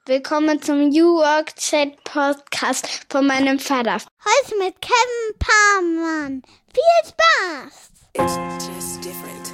Willkommen zum New Work Chat Podcast von meinem Vater. Heute mit Kevin Pamann. Viel Spaß! It's just different.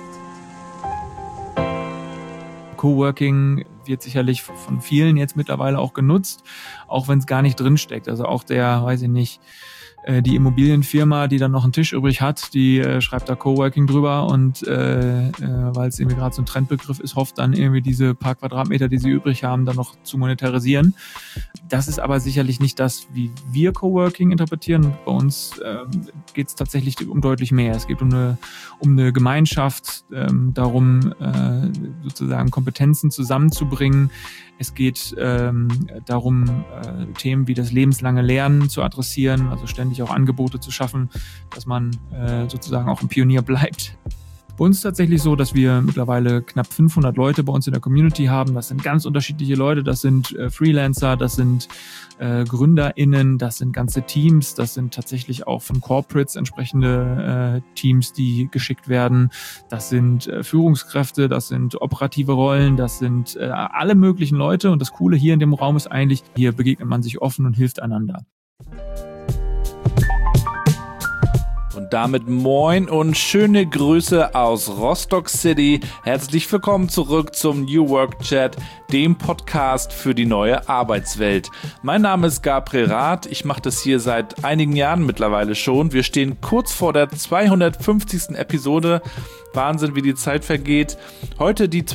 Coworking wird sicherlich von vielen jetzt mittlerweile auch genutzt, auch wenn es gar nicht drinsteckt. Also auch die Immobilienfirma, die dann noch einen Tisch übrig hat, die schreibt da Coworking drüber und weil es irgendwie gerade so ein Trendbegriff ist, hofft dann irgendwie diese paar Quadratmeter, die sie übrig haben, dann noch zu monetarisieren. Das ist aber sicherlich nicht das, wie wir Coworking interpretieren. Bei uns geht es tatsächlich um deutlich mehr. Es geht um eine Gemeinschaft, darum sozusagen Kompetenzen zusammenzubringen. Es geht darum, Themen wie das lebenslange Lernen zu adressieren, also ständig auch Angebote zu schaffen, dass man sozusagen auch ein Pionier bleibt. Bei uns ist es tatsächlich so, dass wir mittlerweile knapp 500 Leute bei uns in der Community haben. Das sind ganz unterschiedliche Leute. Das sind Freelancer, das sind GründerInnen, das sind ganze Teams, das sind tatsächlich auch von Corporates entsprechende Teams, die geschickt werden. Das sind Führungskräfte, das sind operative Rollen, das sind alle möglichen Leute. Und das Coole hier in dem Raum ist eigentlich, hier begegnet man sich offen und hilft einander. Und damit moin und schöne Grüße aus Rostock City. Herzlich willkommen zurück zum New Work Chat, dem Podcast für die neue Arbeitswelt. Mein Name ist Gabriel Rath. Ich mache das hier seit einigen Jahren mittlerweile schon. Wir stehen kurz vor der 250. Episode. Wahnsinn, wie die Zeit vergeht. Heute die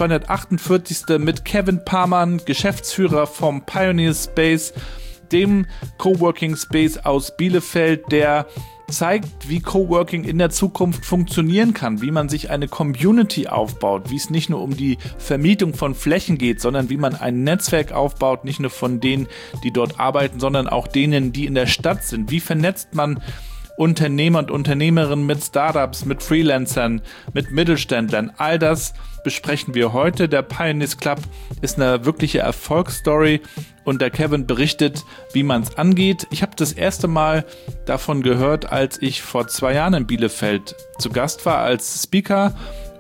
248. mit Kevin Pamann, Geschäftsführer vom Pioneer Space, dem Coworking Space aus Bielefeld, der zeigt, wie Coworking in der Zukunft funktionieren kann, wie man sich eine Community aufbaut, wie es nicht nur um die Vermietung von Flächen geht, sondern wie man ein Netzwerk aufbaut, nicht nur von denen, die dort arbeiten, sondern auch denen, die in der Stadt sind. Wie vernetzt man Unternehmer und Unternehmerinnen mit Startups, mit Freelancern, mit Mittelständlern? All das besprechen wir heute. Der Pioneers Club ist eine wirkliche Erfolgsstory und der Kevin berichtet, wie man es angeht. Ich habe das erste Mal davon gehört, als ich vor 2 Jahren in Bielefeld zu Gast war als Speaker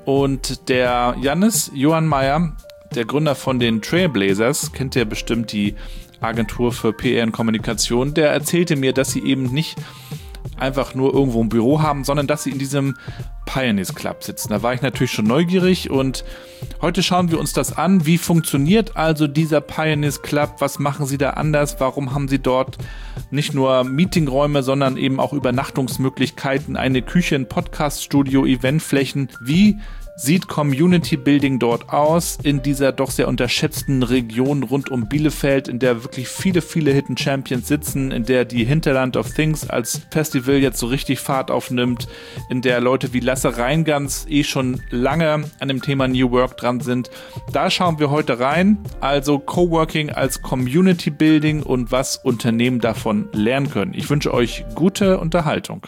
und der Johann Meyer, der Gründer von den Trailblazers, kennt ihr bestimmt, die Agentur für PR und Kommunikation, der erzählte mir, dass sie eben nicht einfach nur irgendwo ein Büro haben, sondern dass sie in diesem Pioneers Club sitzen. Da war ich natürlich schon neugierig und heute schauen wir uns das an. Wie funktioniert also dieser Pioneers Club? Was machen sie da anders? Warum haben sie dort nicht nur Meetingräume, sondern eben auch Übernachtungsmöglichkeiten, eine Küche, ein Podcaststudio, Eventflächen? Wie sieht Community Building dort aus in dieser doch sehr unterschätzten Region rund um Bielefeld, in der wirklich viele Hidden Champions sitzen, in der die Hinterland of Things als Festival jetzt so richtig Fahrt aufnimmt, in der Leute wie Lasse Reingans schon lange an dem Thema New Work dran sind. Da schauen wir heute rein, also Coworking als Community Building und was Unternehmen davon lernen können. Ich wünsche euch gute Unterhaltung.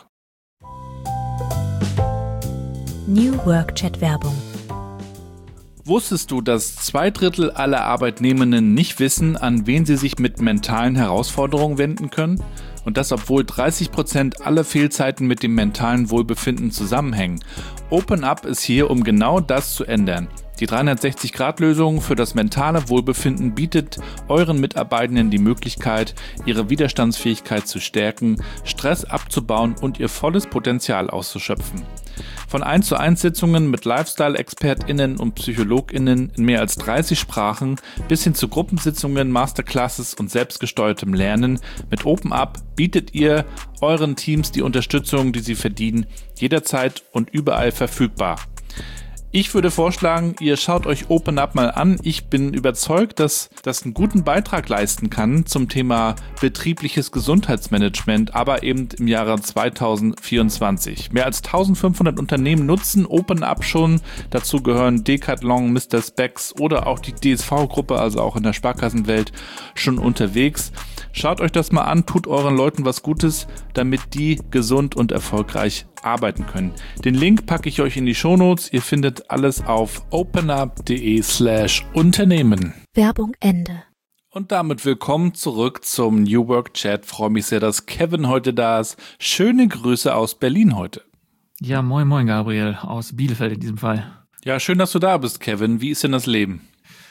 New Work Chat Werbung. Wusstest du, dass 2/3 aller Arbeitnehmenden nicht wissen, an wen sie sich mit mentalen Herausforderungen wenden können? Und das, obwohl 30% aller Fehlzeiten mit dem mentalen Wohlbefinden zusammenhängen. OpenUp ist hier, um genau das zu ändern. Die 360-Grad-Lösung für das mentale Wohlbefinden bietet euren Mitarbeitenden die Möglichkeit, ihre Widerstandsfähigkeit zu stärken, Stress abzubauen und ihr volles Potenzial auszuschöpfen. Von 1:1 Sitzungen mit Lifestyle-ExpertInnen und PsychologInnen in mehr als 30 Sprachen bis hin zu Gruppensitzungen, Masterclasses und selbstgesteuertem Lernen mit OpenUp bietet ihr euren Teams die Unterstützung, die sie verdienen, jederzeit und überall verfügbar. Ich würde vorschlagen, ihr schaut euch OpenUp mal an. Ich bin überzeugt, dass das einen guten Beitrag leisten kann zum Thema betriebliches Gesundheitsmanagement, aber eben im Jahre 2024. Mehr als 1500 Unternehmen nutzen OpenUp schon. Dazu gehören Decathlon, Mr. Spex oder auch die DSV-Gruppe, also auch in der Sparkassenwelt, schon unterwegs. Schaut euch das mal an, tut euren Leuten was Gutes, damit die gesund und erfolgreich arbeiten können. Den Link packe ich euch in die Shownotes. Ihr findet alles auf openup.de/Unternehmen. Werbung Ende. Und damit willkommen zurück zum New Work Chat. Freue mich sehr, dass Kevin heute da ist. Schöne Grüße aus Berlin heute. Ja, moin Gabriel, aus Bielefeld in diesem Fall. Ja, schön, dass du da bist, Kevin. Wie ist denn das Leben?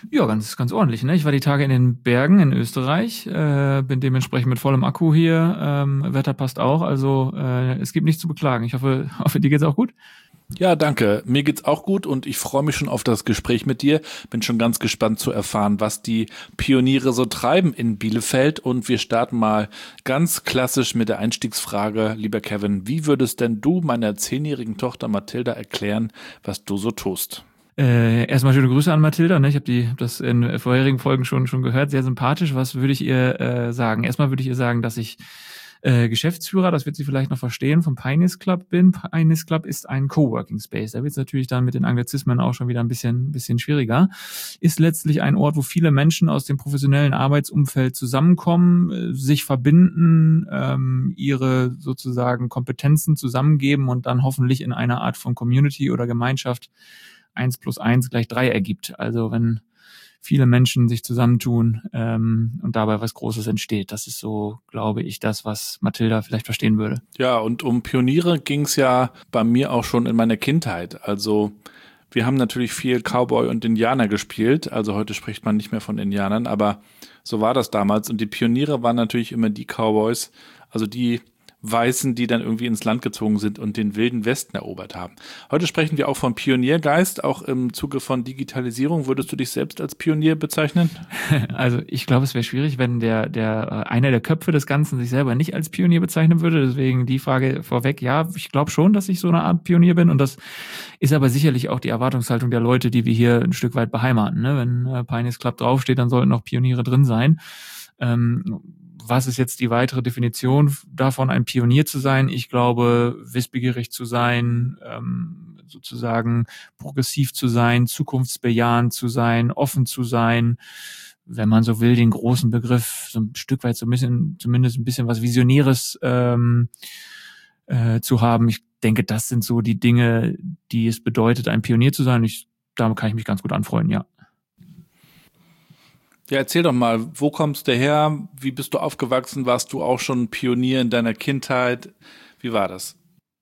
Ja, ganz, ganz ordentlich. Ne? Ich war die Tage in den Bergen in Österreich, bin dementsprechend mit vollem Akku hier. Wetter passt auch, also es gibt nichts zu beklagen. Ich hoffe, dir geht's auch gut. Ja, danke. Mir geht's auch gut und ich freue mich schon auf das Gespräch mit dir. Bin schon ganz gespannt zu erfahren, was die Pioniere so treiben in Bielefeld. Und wir starten mal ganz klassisch mit der Einstiegsfrage. Lieber Kevin, wie würdest denn du meiner 10-jährigen Tochter Mathilda erklären, was du so tust? Erstmal schöne Grüße an Mathilda. Ne? Ich habe das in vorherigen Folgen schon gehört. Sehr sympathisch. Was würde ich ihr sagen? Erstmal würde ich ihr sagen, dass ich Geschäftsführer, das wird sie vielleicht noch verstehen, vom Pioneers Club bin. Pioneers Club ist ein Coworking Space. Da wird es natürlich dann mit den Anglizismen auch schon wieder ein bisschen schwieriger. Ist letztlich ein Ort, wo viele Menschen aus dem professionellen Arbeitsumfeld zusammenkommen, sich verbinden, ihre sozusagen Kompetenzen zusammengeben und dann hoffentlich in einer Art von Community oder Gemeinschaft 1 + 1 = 3 ergibt. Also wenn viele Menschen sich zusammentun und dabei was Großes entsteht. Das ist so, glaube ich, das, was Mathilda vielleicht verstehen würde. Ja, und um Pioniere ging es ja bei mir auch schon in meiner Kindheit. Also wir haben natürlich viel Cowboy und Indianer gespielt. Also heute spricht man nicht mehr von Indianern, aber so war das damals. Und die Pioniere waren natürlich immer die Cowboys, also die Weißen, die dann irgendwie ins Land gezogen sind und den wilden Westen erobert haben. Heute sprechen wir auch von Pioniergeist, auch im Zuge von Digitalisierung. Würdest du dich selbst als Pionier bezeichnen? Also ich glaube, es wäre schwierig, wenn einer der Köpfe des Ganzen sich selber nicht als Pionier bezeichnen würde. Deswegen die Frage vorweg, ja, ich glaube schon, dass ich so eine Art Pionier bin. Und das ist aber sicherlich auch die Erwartungshaltung der Leute, die wir hier ein Stück weit beheimaten. Ne? Wenn Pioneers Club draufsteht, dann sollten auch Pioniere drin sein. Was ist jetzt die weitere Definition davon, ein Pionier zu sein? Ich glaube, wissbegierig zu sein, sozusagen progressiv zu sein, zukunftsbejahend zu sein, offen zu sein, wenn man so will, den großen Begriff so ein Stück weit so ein bisschen, zumindest ein bisschen was Visionäres zu haben. Ich denke, das sind so die Dinge, die es bedeutet, ein Pionier zu sein. Damit kann ich mich ganz gut anfreunden, ja. Ja, erzähl doch mal, wo kommst du her? Wie bist du aufgewachsen? Warst du auch schon Pionier in deiner Kindheit? Wie war das?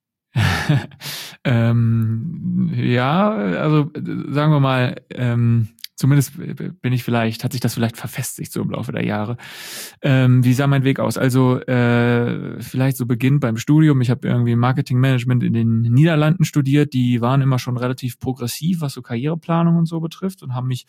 Ja, also sagen wir mal, zumindest hat sich das vielleicht verfestigt so im Laufe der Jahre. Wie sah mein Weg aus? Also vielleicht so beginnt beim Studium. Ich habe irgendwie Marketingmanagement in den Niederlanden studiert. Die waren immer schon relativ progressiv, was so Karriereplanung und so betrifft und haben mich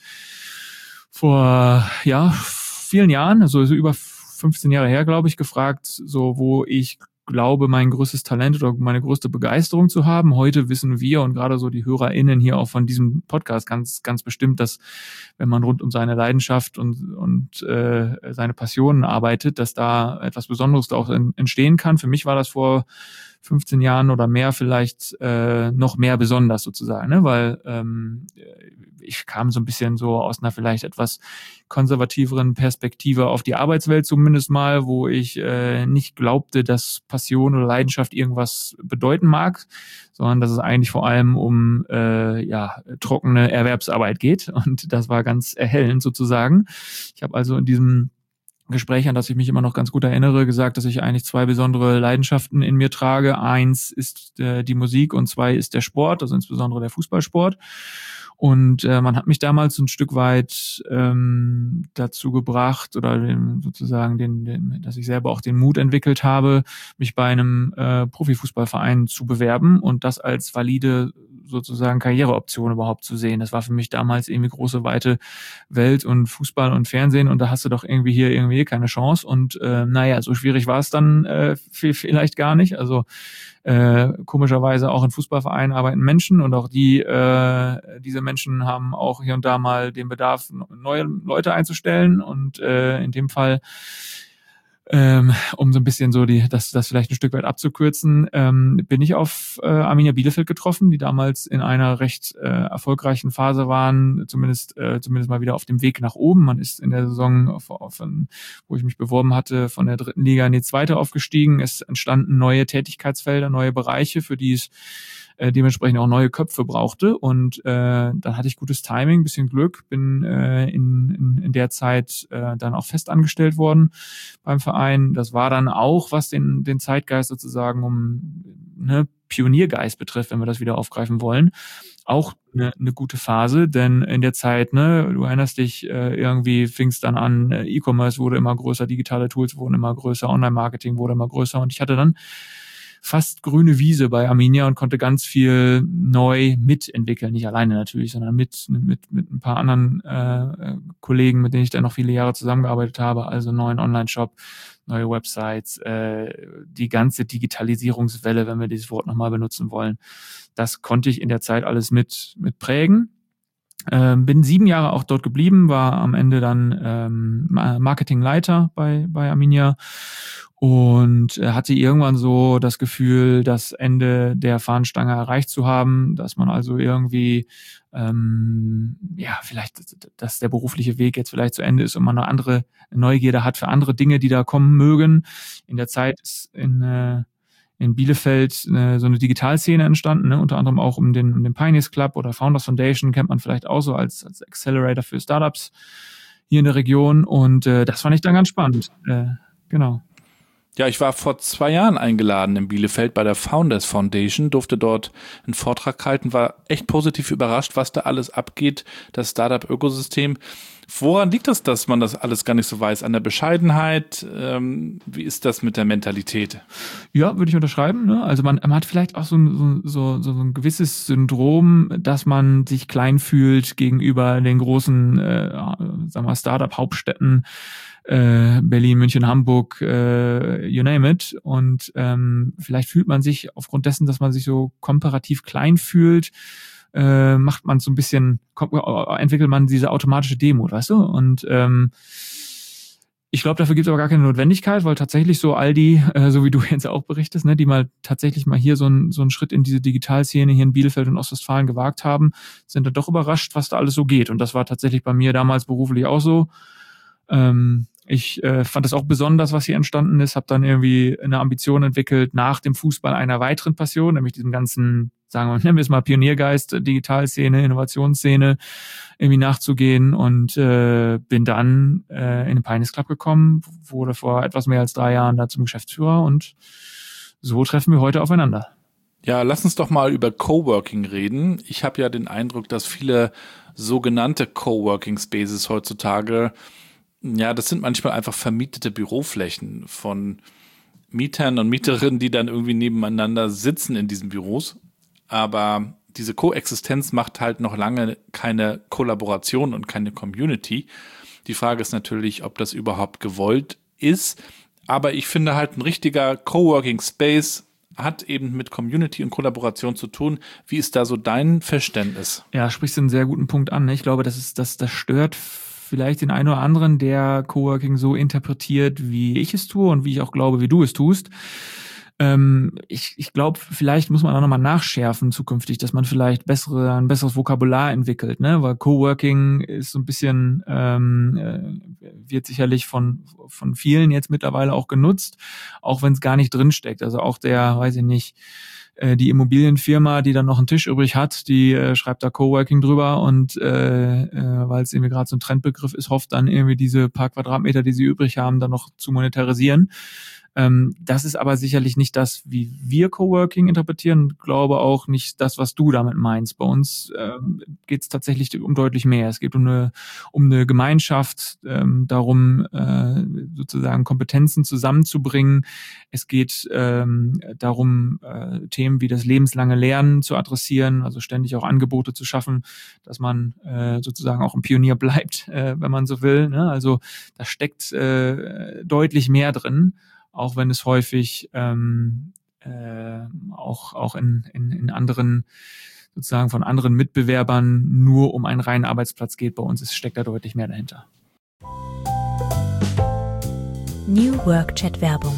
vor vielen Jahren, also so über 15 Jahre her, glaube ich, gefragt, so wo ich glaube, mein größtes Talent oder meine größte Begeisterung zu haben. Heute wissen wir und gerade so die HörerInnen hier auch von diesem Podcast ganz, ganz bestimmt, dass wenn man rund um seine Leidenschaft und seine Passionen arbeitet, dass da etwas Besonderes da auch entstehen kann. Für mich war das vor 15 Jahren oder mehr vielleicht noch mehr besonders sozusagen, ne? Weil ich kam so ein bisschen so aus einer vielleicht etwas konservativeren Perspektive auf die Arbeitswelt zumindest mal, wo ich nicht glaubte, dass Passion oder Leidenschaft irgendwas bedeuten mag, sondern dass es eigentlich vor allem um trockene Erwerbsarbeit geht und das war ganz erhellend sozusagen. Ich habe also in diesem Gespräch, an das ich mich immer noch ganz gut erinnere, gesagt, dass ich eigentlich 2 besondere Leidenschaften in mir trage. 1 ist die Musik und 2 ist der Sport, also insbesondere der Fußballsport. Und man hat mich damals ein Stück weit dazu gebracht oder dass ich selber auch den Mut entwickelt habe, mich bei einem Profifußballverein zu bewerben und das als valide sozusagen Karriereoption überhaupt zu sehen. Das war für mich damals irgendwie große, weite Welt und Fußball und Fernsehen und da hast du doch irgendwie keine Chance und so schwierig war es dann vielleicht gar nicht. Also komischerweise auch in Fußballvereinen arbeiten Menschen und auch diese Menschen haben auch hier und da mal den Bedarf, neue Leute einzustellen und in dem Fall um so ein bisschen so das vielleicht ein Stück weit abzukürzen, bin ich auf Arminia Bielefeld getroffen, die damals in einer recht erfolgreichen Phase waren, zumindest mal wieder auf dem Weg nach oben. Man ist in der Saison, wo ich mich beworben hatte, von der 3. Liga in die 2. aufgestiegen. Es entstanden neue Tätigkeitsfelder, neue Bereiche, für die es dementsprechend auch neue Köpfe brauchte und dann hatte ich gutes Timing, bisschen Glück, bin in der Zeit dann auch fest angestellt worden beim Verein. Das war dann auch, was den Zeitgeist sozusagen Pioniergeist betrifft, wenn wir das wieder aufgreifen wollen, auch eine gute Phase, denn in der Zeit, ne, du erinnerst dich, irgendwie fing es dann an, E-Commerce wurde immer größer, digitale Tools wurden immer größer, Online-Marketing wurde immer größer und ich hatte dann fast grüne Wiese bei Arminia und konnte ganz viel neu mitentwickeln, nicht alleine natürlich, sondern mit ein paar anderen Kollegen, mit denen ich dann noch viele Jahre zusammengearbeitet habe, also neuen Online-Shop, neue Websites, die ganze Digitalisierungswelle, wenn wir dieses Wort nochmal benutzen wollen. Das konnte ich in der Zeit alles mit prägen. Bin 7 Jahre auch dort geblieben, war am Ende dann Marketingleiter bei Arminia und hatte irgendwann so das Gefühl, das Ende der Fahnenstange erreicht zu haben, dass man also irgendwie vielleicht, dass der berufliche Weg jetzt vielleicht zu Ende ist und man eine andere Neugierde hat für andere Dinge, die da kommen mögen. In der Zeit ist in Bielefeld so eine Digitalszene entstanden, ne? Unter anderem auch um den Pioneers Club oder Founders Foundation, kennt man vielleicht auch so als Accelerator für Startups hier in der Region und das fand ich dann ganz spannend. Genau. Ja, ich war vor 2 Jahren eingeladen in Bielefeld bei der Founders Foundation, durfte dort einen Vortrag halten, war echt positiv überrascht, was da alles abgeht, das Startup-Ökosystem. Woran liegt das, dass man das alles gar nicht so weiß? An der Bescheidenheit? Wie ist das mit der Mentalität? Ja, würde ich unterschreiben. Ne? Also man hat vielleicht auch so ein gewisses Syndrom, dass man sich klein fühlt gegenüber den großen, sagen wir, Startup-Hauptstädten, Berlin, München, Hamburg, you name it. Und vielleicht fühlt man sich aufgrund dessen, dass man sich so komparativ klein fühlt, macht man so ein bisschen, entwickelt man diese automatische Demut, weißt du? Und ich glaube, dafür gibt es aber gar keine Notwendigkeit, weil tatsächlich so all die, so wie du jetzt auch berichtest, ne, die mal tatsächlich mal hier so einen Schritt in diese Digitalszene hier in Bielefeld und Ostwestfalen gewagt haben, sind dann doch überrascht, was da alles so geht. Und das war tatsächlich bei mir damals beruflich auch so. Ich fand das auch besonders, was hier entstanden ist, habe dann irgendwie eine Ambition entwickelt, nach dem Fußball einer weiteren Passion, nämlich diesem ganzen, nennen wir es mal Pioniergeist, Digitalszene, Innovationsszene irgendwie nachzugehen und bin dann in den Pioneers Club gekommen, wurde vor etwas mehr als 3 Jahren da zum Geschäftsführer und so treffen wir heute aufeinander. Ja, lass uns doch mal über Coworking reden. Ich habe ja den Eindruck, dass viele sogenannte Coworking Spaces heutzutage, ja, das sind manchmal einfach vermietete Büroflächen von Mietern und Mieterinnen, die dann irgendwie nebeneinander sitzen in diesen Büros. Aber diese Koexistenz macht halt noch lange keine Kollaboration und keine Community. Die Frage ist natürlich, ob das überhaupt gewollt ist. Aber ich finde halt, ein richtiger Coworking Space hat eben mit Community und Kollaboration zu tun. Wie ist da so dein Verständnis? Ja, sprichst du einen sehr guten Punkt an. Ne? Ich glaube, das stört vielleicht den einen oder anderen, der Coworking so interpretiert, wie ich es tue und wie ich auch glaube, wie du es tust. Ich glaube, vielleicht muss man da nochmal nachschärfen zukünftig, dass man vielleicht ein besseres Vokabular entwickelt, ne? Weil Coworking ist so ein bisschen, wird sicherlich von vielen jetzt mittlerweile auch genutzt, auch wenn es gar nicht drinsteckt. Also auch die Immobilienfirma, die dann noch einen Tisch übrig hat, die schreibt da Coworking drüber und weil es irgendwie gerade so ein Trendbegriff ist, hofft dann irgendwie diese paar Quadratmeter, die sie übrig haben, dann noch zu monetarisieren. Das ist aber sicherlich nicht das, wie wir Coworking interpretieren und glaube auch nicht das, was du damit meinst. Bei uns geht es tatsächlich um deutlich mehr. Es geht um eine Gemeinschaft, darum sozusagen Kompetenzen zusammenzubringen. Es geht darum, Themen wie das lebenslange Lernen zu adressieren, also ständig auch Angebote zu schaffen, dass man sozusagen auch ein Pionier bleibt, wenn man so will. Ne? Also da steckt deutlich mehr drin, auch wenn es häufig auch in anderen, sozusagen von anderen Mitbewerbern nur um einen reinen Arbeitsplatz geht. Bei uns steckt da deutlich mehr dahinter. New Work Chat Werbung.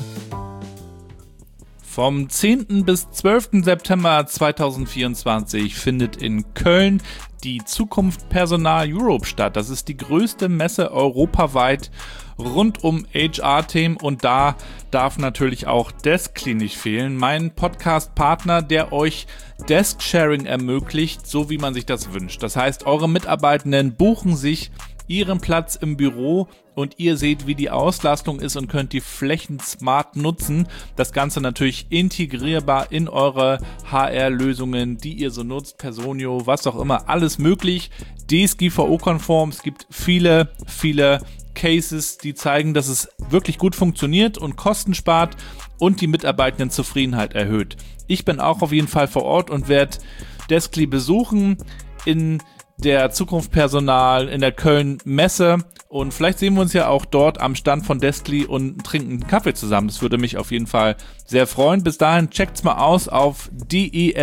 Vom 10. bis 12. September 2024 findet in Köln die Zukunft Personal Europe statt. Das ist die größte Messe europaweit rund um HR-Themen und da darf natürlich auch Deskly nicht fehlen. Mein Podcast-Partner, der euch Desk-Sharing ermöglicht, so wie man sich das wünscht. Das heißt, eure Mitarbeitenden buchen sich ihren Platz im Büro und ihr seht, wie die Auslastung ist und könnt die Flächen smart nutzen. Das Ganze natürlich integrierbar in eure HR-Lösungen, die ihr so nutzt, Personio, was auch immer, alles möglich. DSGVO-konform, es gibt viele Cases, die zeigen, dass es wirklich gut funktioniert und Kosten spart und die Mitarbeitendenzufriedenheit erhöht. Ich bin auch auf jeden Fall vor Ort und werde Deskly besuchen in der Zukunft Personal in der Köln Messe und vielleicht sehen wir uns ja auch dort am Stand von Deskly und trinken einen Kaffee zusammen. Das würde mich auf jeden Fall sehr freuen. Bis dahin checkt's mal aus auf desk.ly.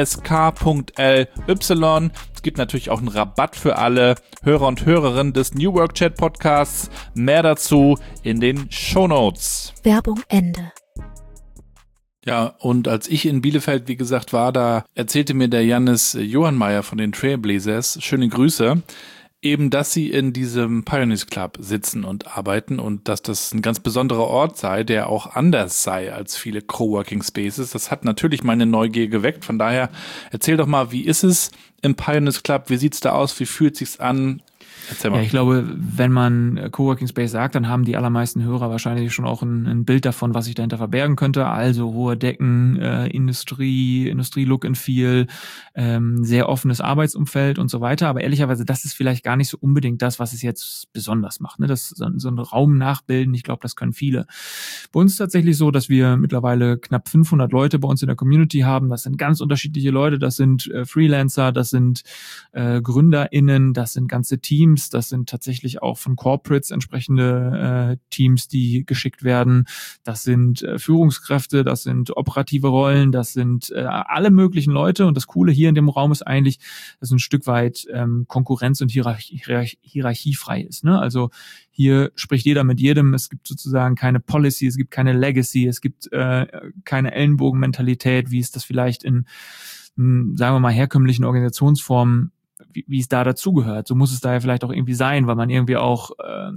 Es gibt natürlich auch einen Rabatt für alle Hörer und Hörerinnen des New Work Chat Podcasts. Mehr dazu in den Shownotes. Werbung Ende. Ja, und als ich in Bielefeld, wie gesagt, war, da erzählte mir der Jannis Johannmeier von den Trailblazers, schöne Grüße, eben, dass sie in diesem Pioneers Club sitzen und arbeiten und dass das ein ganz besonderer Ort sei, der auch anders sei als viele Coworking Spaces. Das hat natürlich meine Neugier geweckt. Von daher erzähl doch mal, wie ist es im Pioneers Club? Wie sieht's da aus? Wie fühlt sich's an? Erzähl mal. Ja, ich glaube, wenn man Coworking Space sagt, dann haben die allermeisten Hörer wahrscheinlich schon auch ein Bild davon, was sich dahinter verbergen könnte. Also hohe Decken, Industrie-Look and Feel, sehr offenes Arbeitsumfeld und so weiter. Aber ehrlicherweise, das ist vielleicht gar nicht so unbedingt das, was es jetzt besonders macht. Ne? Das so einen Raum nachbilden, ich glaube, das können viele. Bei uns ist tatsächlich so, dass wir mittlerweile knapp 500 Leute bei uns in der Community haben. Das sind ganz unterschiedliche Leute. Das sind Freelancer, das sind GründerInnen, das sind ganze Teams. Das sind tatsächlich auch von Corporates entsprechende Teams, die geschickt werden. Das sind Führungskräfte, das sind operative Rollen, das sind alle möglichen Leute. Und das Coole hier in dem Raum ist eigentlich, dass ein Stück weit Konkurrenz- und hierarchiefrei ist. Ne? Also hier spricht jeder mit jedem. Es gibt sozusagen keine Policy, es gibt keine Legacy, es gibt keine Ellenbogenmentalität, wie es das vielleicht in, sagen wir mal, herkömmlichen Organisationsformen wie es da dazugehört. So muss es da ja vielleicht auch irgendwie sein, weil man irgendwie auch,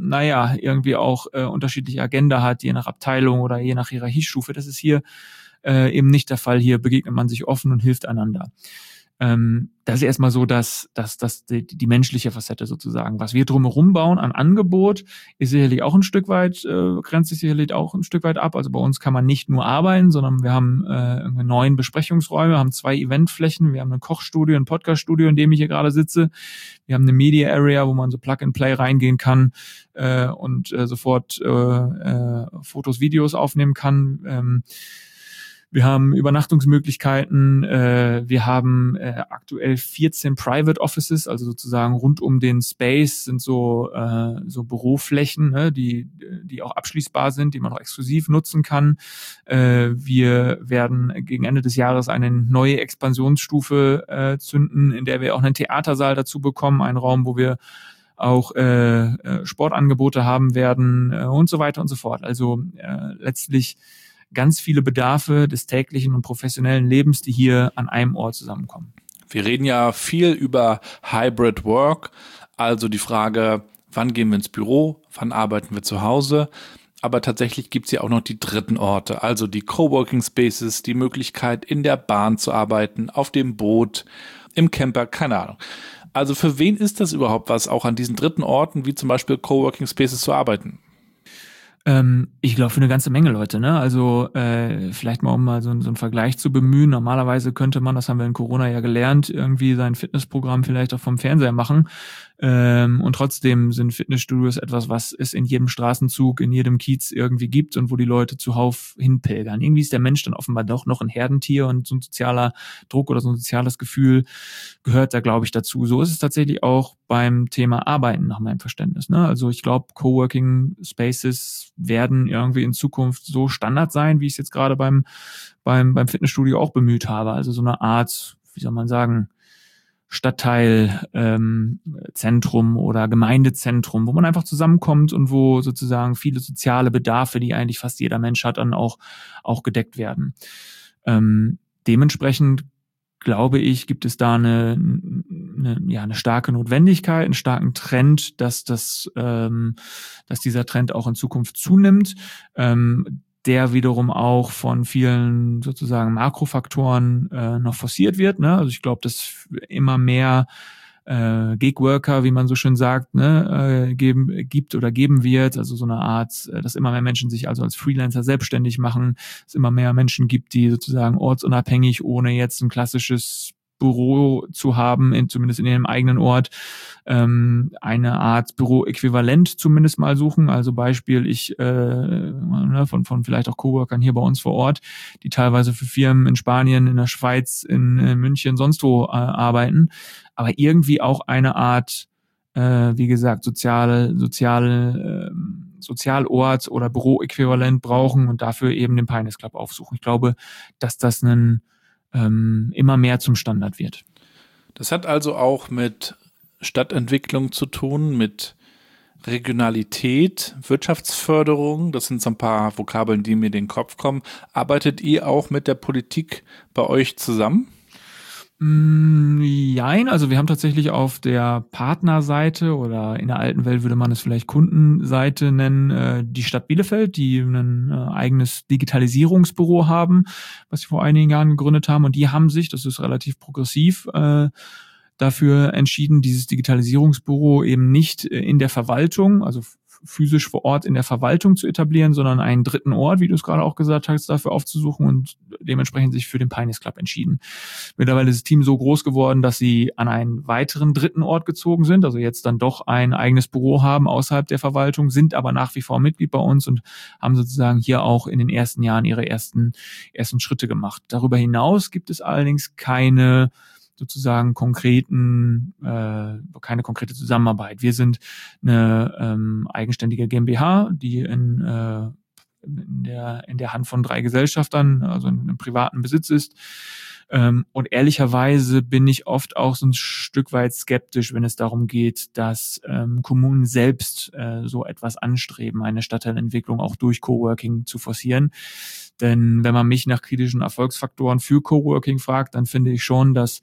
unterschiedliche Agenda hat, je nach Abteilung oder je nach Hierarchiestufe. Das ist hier eben nicht der Fall. Hier begegnet man sich offen und hilft einander. Das ist erstmal so, dass die menschliche Facette sozusagen. Was wir drumherum bauen an Angebot, ist sicherlich auch ein Stück weit, grenzt sich sicherlich auch ein Stück weit ab. Also bei uns kann man nicht nur arbeiten, sondern wir haben 9 Besprechungsräume, haben 2 Eventflächen, wir haben ein Kochstudio, ein Podcaststudio, in dem ich hier gerade sitze. Wir haben eine Media Area, wo man so Plug and Play reingehen kann und sofort Fotos, Videos aufnehmen kann. Wir haben Übernachtungsmöglichkeiten, wir haben aktuell 14 Private Offices, also sozusagen rund um den Space sind so Büroflächen, ne, die auch abschließbar sind, die man auch exklusiv nutzen kann. Wir werden gegen Ende des Jahres eine neue Expansionsstufe zünden, in der wir auch einen Theatersaal dazu bekommen, einen Raum, wo wir auch Sportangebote haben werden und so weiter und so fort. Also letztlich ganz viele Bedarfe des täglichen und professionellen Lebens, die hier an einem Ort zusammenkommen. Wir reden ja viel über Hybrid Work, also die Frage, wann gehen wir ins Büro, wann arbeiten wir zu Hause. Aber tatsächlich gibt es ja auch noch die dritten Orte, also die Coworking Spaces, die Möglichkeit in der Bahn zu arbeiten, auf dem Boot, im Camper, keine Ahnung. Also für wen ist das überhaupt was, auch an diesen dritten Orten, wie zum Beispiel Coworking Spaces zu arbeiten? Ich glaube für eine ganze Menge Leute, ne? Also vielleicht mal, um mal so einen Vergleich zu bemühen. Normalerweise könnte man, das haben wir in Corona ja gelernt, irgendwie sein Fitnessprogramm vielleicht auch vom Fernseher machen. Und trotzdem sind Fitnessstudios etwas, was es in jedem Straßenzug, in jedem Kiez irgendwie gibt und wo die Leute zuhauf hinpilgern. Irgendwie ist der Mensch dann offenbar doch noch ein Herdentier und so ein sozialer Druck oder so ein soziales Gefühl gehört da, glaube ich, dazu. So ist es tatsächlich auch beim Thema Arbeiten nach meinem Verständnis, ne? Also ich glaube, Coworking Spaces werden irgendwie in Zukunft so Standard sein, wie ich es jetzt gerade beim Fitnessstudio auch bemüht habe. Also so eine Art, wie soll man sagen, Stadtteil, Zentrum oder Gemeindezentrum, wo man einfach zusammenkommt und wo sozusagen viele soziale Bedarfe, die eigentlich fast jeder Mensch hat, dann auch gedeckt werden. Dementsprechend glaube ich, gibt es da eine starke Notwendigkeit, einen starken Trend, dass dieser Trend auch in Zukunft zunimmt, der wiederum auch von vielen sozusagen Makrofaktoren noch forciert wird. Ne? Also ich glaube, dass immer mehr Gigworker, wie man so schön sagt, ne, gibt oder geben wird. Also so eine Art, dass immer mehr Menschen sich also als Freelancer selbstständig machen, es immer mehr Menschen gibt, die sozusagen ortsunabhängig, ohne jetzt ein klassisches Büro zu haben, zumindest in ihrem eigenen Ort, eine Art Büroäquivalent zumindest mal suchen. Also Beispiel, von vielleicht auch Coworkern hier bei uns vor Ort, die teilweise für Firmen in Spanien, in der Schweiz, in München, sonst wo arbeiten, aber irgendwie auch eine Art, wie gesagt, Sozialort oder Büroäquivalent brauchen und dafür eben den Pioneers Club aufsuchen. Ich glaube, dass das immer mehr zum Standard wird. Das hat also auch mit Stadtentwicklung zu tun, mit Regionalität, Wirtschaftsförderung. Das sind so ein paar Vokabeln, die mir in den Kopf kommen. Arbeitet ihr auch mit der Politik bei euch zusammen? Nein, also wir haben tatsächlich auf der Partnerseite oder in der alten Welt würde man es vielleicht Kundenseite nennen, die Stadt Bielefeld, die ein eigenes Digitalisierungsbüro haben, was sie vor einigen Jahren gegründet haben, und die haben sich, das ist relativ progressiv, dafür entschieden, dieses Digitalisierungsbüro eben nicht in der Verwaltung, also physisch vor Ort in der Verwaltung zu etablieren, sondern einen dritten Ort, wie du es gerade auch gesagt hast, dafür aufzusuchen und dementsprechend sich für den Pioneers Club entschieden. Mittlerweile ist das Team so groß geworden, dass sie an einen weiteren dritten Ort gezogen sind, also jetzt dann doch ein eigenes Büro haben außerhalb der Verwaltung, sind aber nach wie vor Mitglied bei uns und haben sozusagen hier auch in den ersten Jahren ihre ersten Schritte gemacht. Darüber hinaus gibt es allerdings keine konkrete Zusammenarbeit. Wir sind eine eigenständige GmbH, die in der Hand von 3 Gesellschaftern, also in einem privaten Besitz ist. Und ehrlicherweise bin ich oft auch so ein Stück weit skeptisch, wenn es darum geht, dass Kommunen selbst so etwas anstreben, eine Stadtteilentwicklung auch durch Coworking zu forcieren. Denn wenn man mich nach kritischen Erfolgsfaktoren für Coworking fragt, dann finde ich schon, dass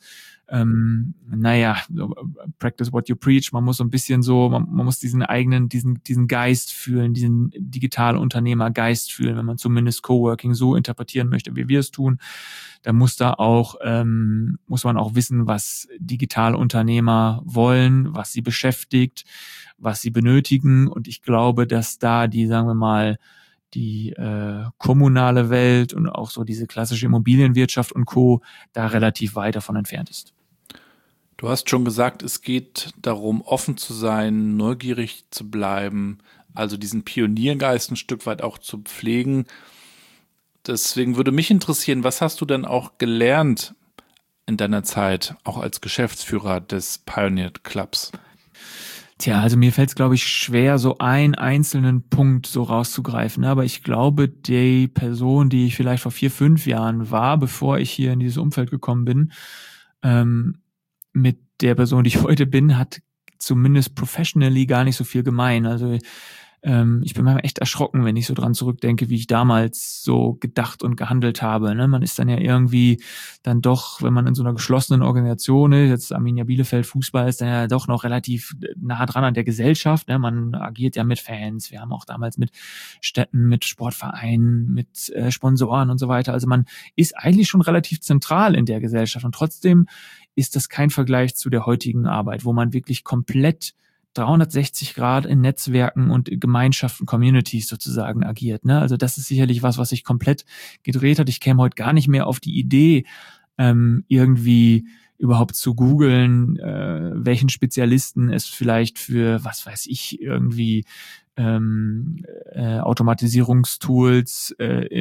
practice what you preach. Man muss so ein bisschen man muss diesen Geist fühlen, diesen Digitalunternehmer-Geist fühlen, wenn man zumindest Coworking so interpretieren möchte, wie wir es tun. Da muss man auch wissen, was Digitalunternehmer wollen, was sie beschäftigt, was sie benötigen. Und ich glaube, dass da die kommunale Welt und auch so diese klassische Immobilienwirtschaft und Co. da relativ weit davon entfernt ist. Du hast schon gesagt, es geht darum, offen zu sein, neugierig zu bleiben, also diesen Pioniergeist ein Stück weit auch zu pflegen. Deswegen würde mich interessieren, was hast du denn auch gelernt in deiner Zeit, auch als Geschäftsführer des Pioneer Clubs? Tja, also mir fällt es, glaube ich, schwer, so einen einzelnen Punkt so rauszugreifen. Aber ich glaube, die Person, die ich vielleicht vor 4, 5 Jahren war, bevor ich hier in dieses Umfeld gekommen bin, mit der Person, die ich heute bin, hat zumindest professionally gar nicht so viel gemein. Also ich bin manchmal echt erschrocken, wenn ich so dran zurückdenke, wie ich damals so gedacht und gehandelt habe. Ne? Man ist dann ja irgendwie dann doch, wenn man in so einer geschlossenen Organisation ist, jetzt Arminia Bielefeld Fußball, ist dann ja doch noch relativ nah dran an der Gesellschaft. Ne? Man agiert ja mit Fans. Wir haben auch damals mit Städten, mit Sportvereinen, mit Sponsoren und so weiter. Also man ist eigentlich schon relativ zentral in der Gesellschaft und trotzdem ist das kein Vergleich zu der heutigen Arbeit, wo man wirklich komplett 360 Grad in Netzwerken und Gemeinschaften, Communities sozusagen agiert. Ne? Also das ist sicherlich was sich komplett gedreht hat. Ich käme heute gar nicht mehr auf die Idee, irgendwie überhaupt zu googeln, welchen Spezialisten es vielleicht für, was weiß ich, irgendwie Automatisierungstools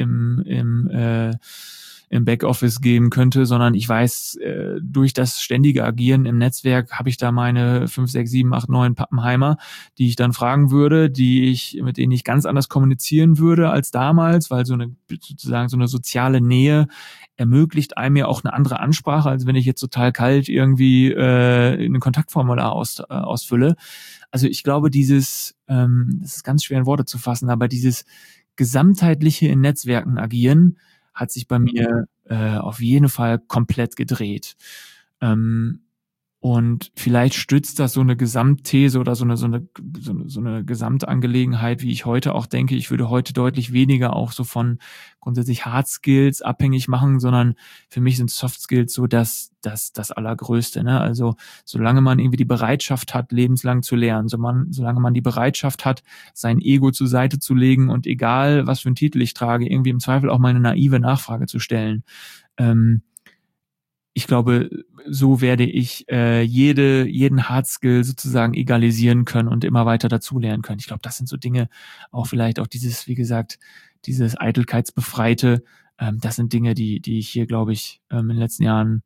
im Backoffice geben könnte, sondern ich weiß, durch das ständige Agieren im Netzwerk habe ich da meine 5, 6, 7, 8, 9 Pappenheimer, die ich dann fragen würde, mit denen ich ganz anders kommunizieren würde als damals, weil so eine soziale Nähe ermöglicht einem ja auch eine andere Ansprache, als wenn ich jetzt total kalt irgendwie ein Kontaktformular ausfülle. Also ich glaube, das ist ganz schwer in Worte zu fassen, aber dieses gesamtheitliche in Netzwerken agieren hat sich bei mir auf jeden Fall komplett gedreht. Und vielleicht stützt das so eine Gesamtthese oder so eine Gesamtangelegenheit, wie ich heute auch denke. Ich würde heute deutlich weniger auch so von grundsätzlich Hard Skills abhängig machen, sondern für mich sind Soft Skills so das Allergrößte, ne? Also solange man irgendwie die Bereitschaft hat, lebenslang zu lernen, solange man die Bereitschaft hat, sein Ego zur Seite zu legen und egal, was für einen Titel ich trage, irgendwie im Zweifel auch mal eine naive Nachfrage zu stellen. Ich glaube, so werde ich jeden Hardskill sozusagen egalisieren können und immer weiter dazulernen können. Ich glaube, das sind so Dinge, auch vielleicht auch dieses, wie gesagt, dieses Eitelkeitsbefreite, das sind Dinge, die ich hier, glaube ich, in den letzten Jahren,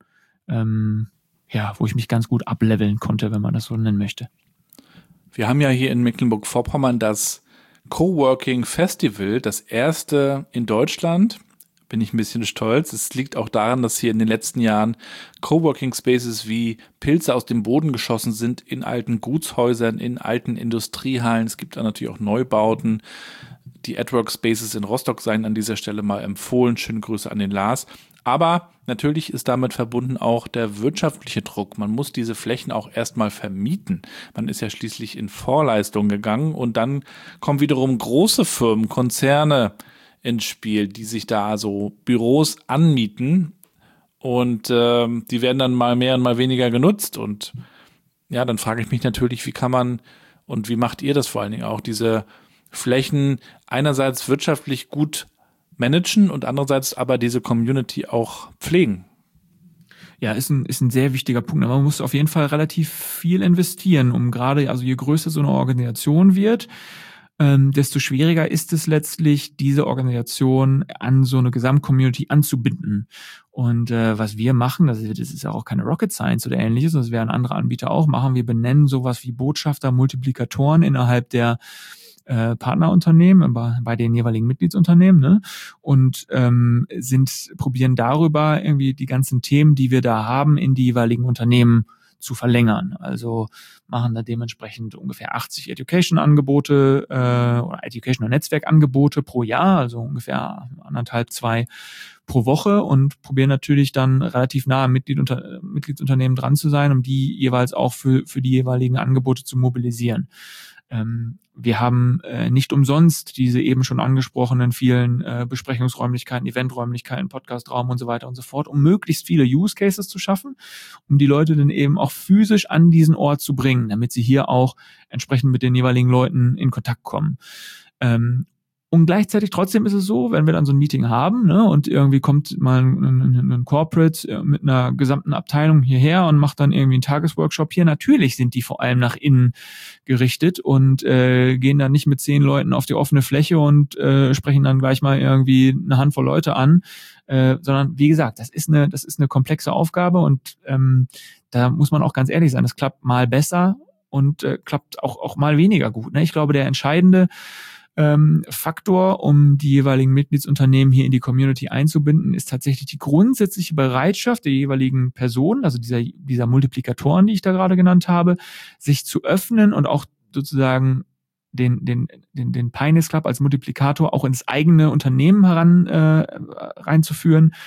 wo ich mich ganz gut ableveln konnte, wenn man das so nennen möchte. Wir haben ja hier in Mecklenburg-Vorpommern das Coworking Festival, das erste in Deutschland. Bin ich ein bisschen stolz. Es liegt auch daran, dass hier in den letzten Jahren Coworking Spaces wie Pilze aus dem Boden geschossen sind in alten Gutshäusern, in alten Industriehallen. Es gibt da natürlich auch Neubauten. Die AdWork Spaces in Rostock seien an dieser Stelle mal empfohlen. Schöne Grüße an den Lars. Aber natürlich ist damit verbunden auch der wirtschaftliche Druck. Man muss diese Flächen auch erstmal vermieten. Man ist ja schließlich in Vorleistung gegangen und dann kommen wiederum große Firmen, Konzerne ins Spiel, die sich da so Büros anmieten und die werden dann mal mehr und mal weniger genutzt und ja, dann frage ich mich natürlich, wie kann man und wie macht ihr das vor allen Dingen auch, diese Flächen einerseits wirtschaftlich gut managen und andererseits aber diese Community auch pflegen? Ja, ist ein sehr wichtiger Punkt. Man muss auf jeden Fall relativ viel investieren, um gerade, also je größer so eine Organisation wird, desto schwieriger ist es letztlich, diese Organisation an so eine Gesamtcommunity anzubinden. Und was wir machen, das ist ja auch keine Rocket Science oder ähnliches, das werden andere Anbieter auch machen. Wir benennen sowas wie Botschafter, Multiplikatoren innerhalb der Partnerunternehmen, bei den jeweiligen Mitgliedsunternehmen, ne? Und probieren darüber irgendwie die ganzen Themen, die wir da haben, in die jeweiligen Unternehmen zu verlängern. Also machen da dementsprechend ungefähr 80 Education-Angebote oder Education- und Netzwerkangebote pro Jahr, also ungefähr 1,5, 2 pro Woche und probieren natürlich dann relativ nah am Mitgliedsunternehmen dran zu sein, um die jeweils auch für die jeweiligen Angebote zu mobilisieren. Wir haben nicht umsonst diese eben schon angesprochenen vielen Besprechungsräumlichkeiten, Eventräumlichkeiten, Podcastraum und so weiter und so fort, um möglichst viele Use Cases zu schaffen, um die Leute dann eben auch physisch an diesen Ort zu bringen, damit sie hier auch entsprechend mit den jeweiligen Leuten in Kontakt kommen. Und gleichzeitig trotzdem ist es so, wenn wir dann so ein Meeting haben, ne, und irgendwie kommt mal ein Corporate mit einer gesamten Abteilung hierher und macht dann irgendwie einen Tagesworkshop hier. Natürlich sind die vor allem nach innen gerichtet und gehen dann nicht mit 10 Leuten auf die offene Fläche und sprechen dann gleich mal irgendwie eine Handvoll Leute an, sondern wie gesagt, das ist eine komplexe Aufgabe und da muss man auch ganz ehrlich sein, das klappt mal besser und klappt auch mal weniger gut. Ne? Ich glaube, der entscheidende Faktor, um die jeweiligen Mitgliedsunternehmen hier in die Community einzubinden, ist tatsächlich die grundsätzliche Bereitschaft der jeweiligen Personen, also dieser Multiplikatoren, die ich da gerade genannt habe, sich zu öffnen und auch sozusagen den Pioneers Club als Multiplikator auch ins eigene Unternehmen reinzuführen.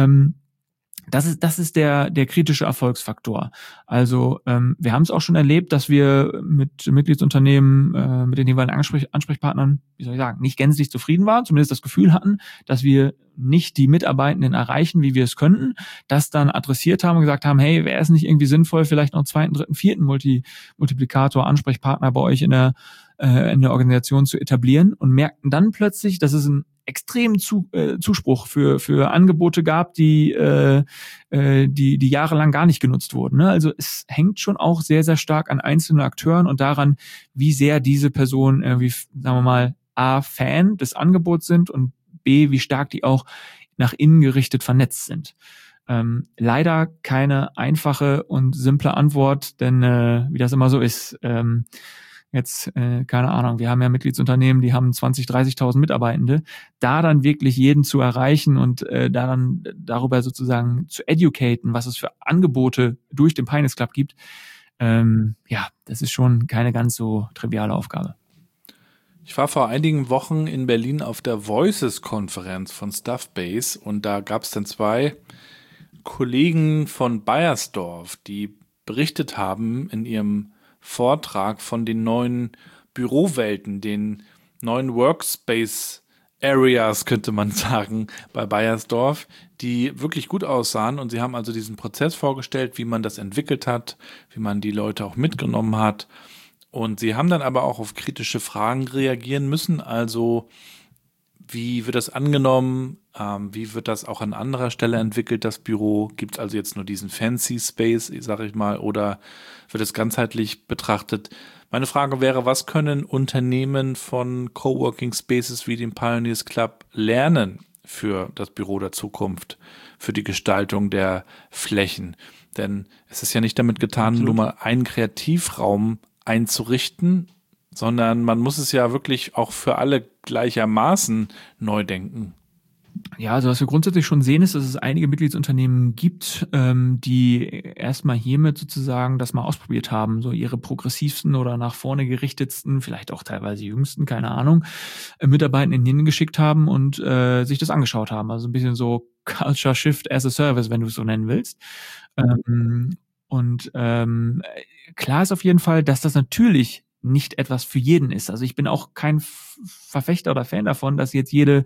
Das ist der kritische Erfolgsfaktor. Also wir haben es auch schon erlebt, dass wir mit Mitgliedsunternehmen, mit den jeweiligen Ansprechpartnern, wie soll ich sagen, nicht gänzlich zufrieden waren, zumindest das Gefühl hatten, dass wir nicht die Mitarbeitenden erreichen, wie wir es könnten, das dann adressiert haben und gesagt haben, hey, wäre es nicht irgendwie sinnvoll, vielleicht noch einen 2., 3., 4. Multiplikator, Ansprechpartner bei euch in der Organisation zu etablieren und merkten dann plötzlich, dass es ein extremen Zuspruch für Angebote gab, die jahrelang gar nicht genutzt wurden. Ne? Also es hängt schon auch sehr, sehr stark an einzelnen Akteuren und daran, wie sehr diese Personen irgendwie, sagen wir mal, A, Fan des Angebots sind und B, wie stark die auch nach innen gerichtet vernetzt sind. Leider keine einfache und simple Antwort, denn wie das immer so ist, jetzt, keine Ahnung, wir haben ja Mitgliedsunternehmen, die haben 20.000, 30.000 Mitarbeitende, da dann wirklich jeden zu erreichen und da dann darüber sozusagen zu educaten, was es für Angebote durch den Pioneers Club gibt, das ist schon keine ganz so triviale Aufgabe. Ich war vor einigen Wochen in Berlin auf der Voices-Konferenz von Stuffbase und da gab es dann 2 Kollegen von Baiersdorf, die berichtet haben in ihrem Vortrag von den neuen Bürowelten, den neuen Workspace Areas, könnte man sagen, bei Baiersdorf, die wirklich gut aussahen. Und sie haben also diesen Prozess vorgestellt, wie man das entwickelt hat, wie man die Leute auch mitgenommen hat. Und sie haben dann aber auch auf kritische Fragen reagieren müssen. Also wie wird das angenommen? Wie wird das auch an anderer Stelle entwickelt, das Büro? Gibt es also jetzt nur diesen Fancy Space, sage ich mal, oder wird es ganzheitlich betrachtet? Meine Frage wäre, was können Unternehmen von Coworking Spaces wie dem Pioneers Club lernen für das Büro der Zukunft, für die Gestaltung der Flächen? Denn es ist ja nicht damit getan, nur mal einen Kreativraum einzurichten, sondern man muss es ja wirklich auch für alle gleichermaßen neu denken. Ja, also was wir grundsätzlich schon sehen, ist, dass es einige Mitgliedsunternehmen gibt, die erstmal hiermit sozusagen das mal ausprobiert haben, so ihre progressivsten oder nach vorne gerichtetsten, vielleicht auch teilweise jüngsten, keine Ahnung, Mitarbeitenden hingeschickt haben und sich das angeschaut haben. Also ein bisschen so Culture Shift as a Service, wenn du es so nennen willst. Klar ist auf jeden Fall, dass das natürlich nicht etwas für jeden ist. Also ich bin auch kein Verfechter oder Fan davon, dass jetzt jede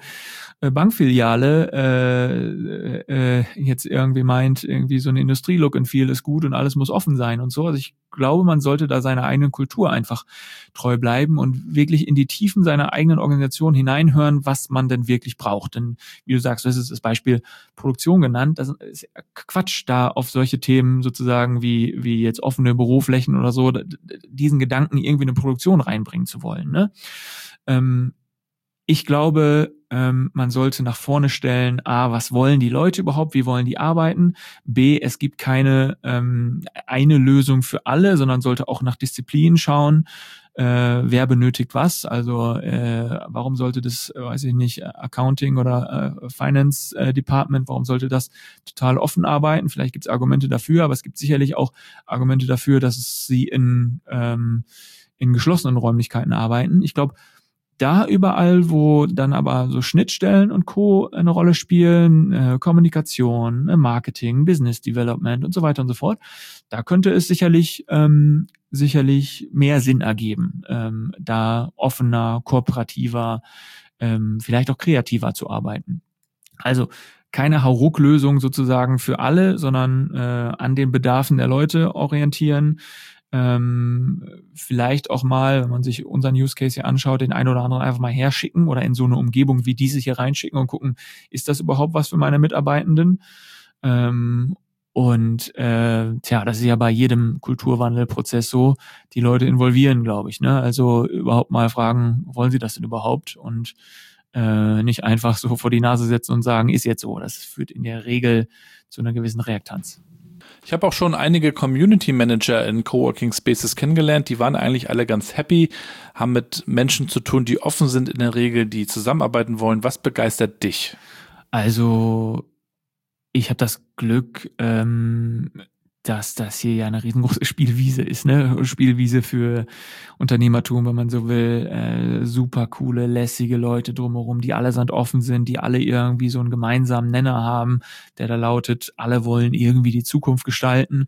Bankfiliale jetzt irgendwie meint, irgendwie so ein Industrie-Look and Feel ist gut und alles muss offen sein und so. Also ich glaube, man sollte da seiner eigenen Kultur einfach treu bleiben und wirklich in die Tiefen seiner eigenen Organisation hineinhören, was man denn wirklich braucht. Denn wie du sagst, das ist das Beispiel Produktion genannt. Das ist Quatsch, da auf solche Themen sozusagen wie jetzt offene Büroflächen oder so, diesen Gedanken irgendwie in eine Produktion reinbringen zu wollen, ne? Ich glaube, man sollte nach vorne stellen, A, was wollen die Leute überhaupt, wie wollen die arbeiten, B, es gibt keine eine Lösung für alle, sondern sollte auch nach Disziplinen schauen, wer benötigt was, also warum sollte das, weiß ich nicht, Accounting oder Finance Department, warum sollte das total offen arbeiten, vielleicht gibt es Argumente dafür, aber es gibt sicherlich auch Argumente dafür, dass sie in geschlossenen Räumlichkeiten arbeiten. Ich glaube, da überall, wo dann aber so Schnittstellen und Co. eine Rolle spielen, Kommunikation, Marketing, Business Development und so weiter und so fort, da könnte es sicherlich mehr Sinn ergeben, da offener, kooperativer, vielleicht auch kreativer zu arbeiten. Also keine Hauruck-Lösung sozusagen für alle, sondern an den Bedarfen der Leute orientieren. Vielleicht auch mal, wenn man sich unseren Use Case hier anschaut, den einen oder anderen einfach mal herschicken oder in so eine Umgebung wie diese hier reinschicken und gucken, ist das überhaupt was für meine Mitarbeitenden? Das ist ja bei jedem Kulturwandelprozess so, die Leute involvieren, glaube ich, ne? Also überhaupt mal fragen, wollen sie das denn überhaupt? Und nicht einfach so vor die Nase setzen und sagen, ist jetzt so. Das führt in der Regel zu einer gewissen Reaktanz. Ich habe auch schon einige Community Manager in Coworking Spaces kennengelernt, die waren eigentlich alle ganz happy, haben mit Menschen zu tun, die offen sind in der Regel, die zusammenarbeiten wollen. Was begeistert dich? Also ich habe das Glück, dass das hier ja eine riesengroße Spielwiese ist, ne? Spielwiese für Unternehmertum, wenn man so will. Super coole, lässige Leute drumherum, die allesamt offen sind, die alle irgendwie so einen gemeinsamen Nenner haben, der da lautet, alle wollen irgendwie die Zukunft gestalten.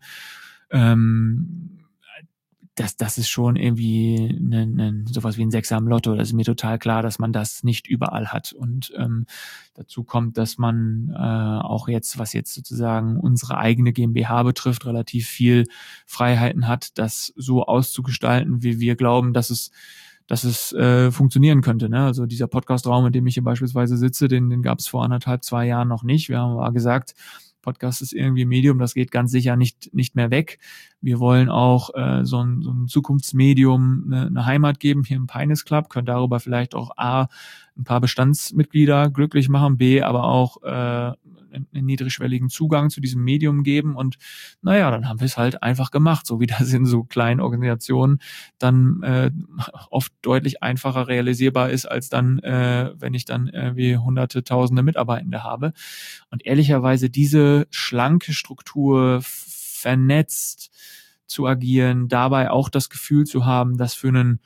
Das ist schon irgendwie sowas wie ein Sechser am Lotto. Das ist mir total klar, dass man das nicht überall hat. Und dazu kommt, dass man auch jetzt, was jetzt sozusagen unsere eigene GmbH betrifft, relativ viel Freiheiten hat, das so auszugestalten, wie wir glauben, dass es funktionieren könnte. Ne? Also dieser Podcast-Raum, in dem ich hier beispielsweise sitze, den gab es vor 2 Jahren noch nicht. Wir haben aber gesagt, Podcast ist irgendwie ein Medium, das geht ganz sicher nicht mehr weg. Wir wollen auch so ein Zukunftsmedium eine Heimat geben hier im Pioneers Club, können darüber vielleicht auch A, ein paar Bestandsmitglieder glücklich machen, B, aber auch einen niedrigschwelligen Zugang zu diesem Medium geben und dann haben wir es halt einfach gemacht, so wie das in so kleinen Organisationen dann oft deutlich einfacher realisierbar ist, als dann, wenn ich dann irgendwie hunderte, tausende Mitarbeitende habe. Und ehrlicherweise diese schlanke Struktur, vernetzt zu agieren, dabei auch das Gefühl zu haben, dass für ein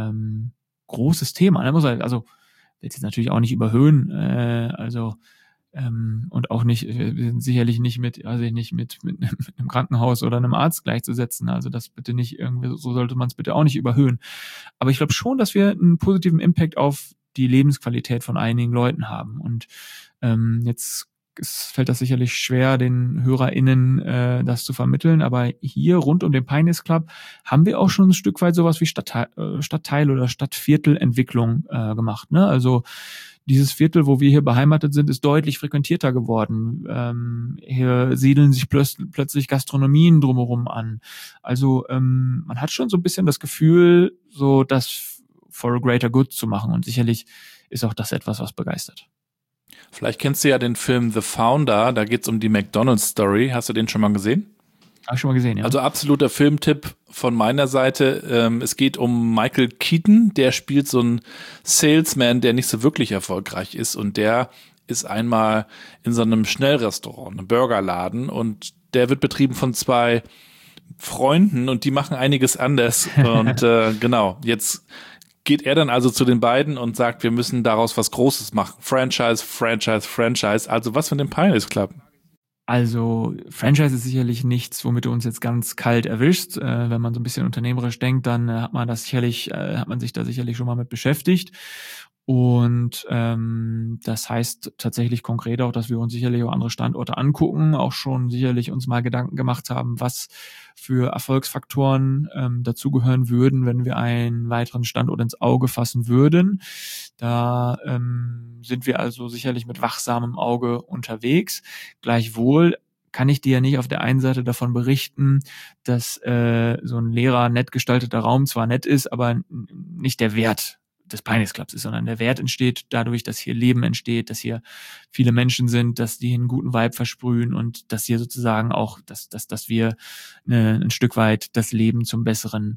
großes Thema, muss halt, also will jetzt natürlich auch nicht überhöhen, Und auch nicht, wir sind sicherlich nicht mit einem Krankenhaus oder einem Arzt gleichzusetzen. Also das bitte nicht irgendwie, so sollte man es bitte auch nicht überhöhen. Aber ich glaube schon, dass wir einen positiven Impact auf die Lebensqualität von einigen Leuten haben. Und jetzt fällt das sicherlich schwer, den HörerInnen das zu vermitteln, aber hier rund um den Pioneers Club haben wir auch schon ein Stück weit sowas wie Stadtteil- oder Stadtviertelentwicklung gemacht. Ne? Also dieses Viertel, wo wir hier beheimatet sind, ist deutlich frequentierter geworden. Hier siedeln sich plötzlich Gastronomien drumherum an. Also man hat schon so ein bisschen das Gefühl, so das for a greater good zu machen. Und sicherlich ist auch das etwas, was begeistert. Vielleicht kennst du ja den Film The Founder, da geht's um die McDonald's-Story. Hast du den schon mal gesehen? Habe ich schon mal gesehen, ja. Also absoluter Filmtipp von meiner Seite. Es geht um Michael Keaton, der spielt so einen Salesman, der nicht so wirklich erfolgreich ist, und der ist einmal in so einem Schnellrestaurant, einem Burgerladen, und der wird betrieben von 2 Freunden und die machen einiges anders. Und genau, jetzt geht er dann also zu den beiden und sagt, wir müssen daraus was Großes machen. Franchise. Also was von dem Pioneers Club? Also Franchise ist sicherlich nichts, womit du uns jetzt ganz kalt erwischst. Wenn man so ein bisschen unternehmerisch denkt, dann hat man sich da sicherlich schon mal mit beschäftigt. Und das heißt tatsächlich konkret auch, dass wir uns sicherlich auch andere Standorte angucken, auch schon sicherlich uns mal Gedanken gemacht haben, was für Erfolgsfaktoren dazugehören würden, wenn wir einen weiteren Standort ins Auge fassen würden. Da sind wir also sicherlich mit wachsamem Auge unterwegs. Gleichwohl kann ich dir ja nicht auf der einen Seite davon berichten, dass so ein leerer, nett gestalteter Raum zwar nett ist, aber nicht der Wert des Pioneers Clubs ist, sondern der Wert entsteht dadurch, dass hier Leben entsteht, dass hier viele Menschen sind, dass die einen guten Vibe versprühen und dass hier sozusagen auch, dass wir ein Stück weit das Leben zum Besseren,